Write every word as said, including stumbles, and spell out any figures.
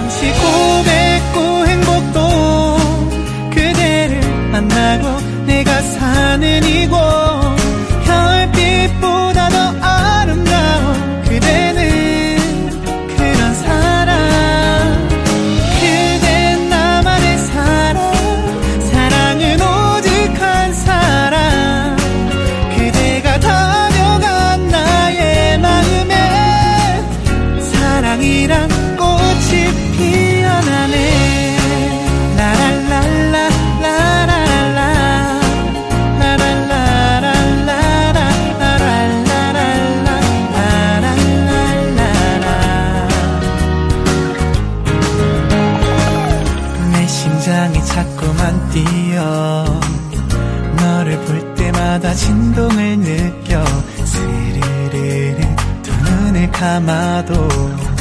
잠시 고백고 행복도 그대를 만나고 내가 사는 이곳 별빛보다 더 아름다워 그대는 그런 사람 그댄 나만의 사랑 사랑은 오직 한 사람 그대가 다녀간 나의 마음에 사랑이란 꽃이 피어나네 라랄랄라 라랄라 내 심장이 자꾸만 뛰어 너를 볼 때마다 진동을 느껴 스르르르 두 눈을 감아도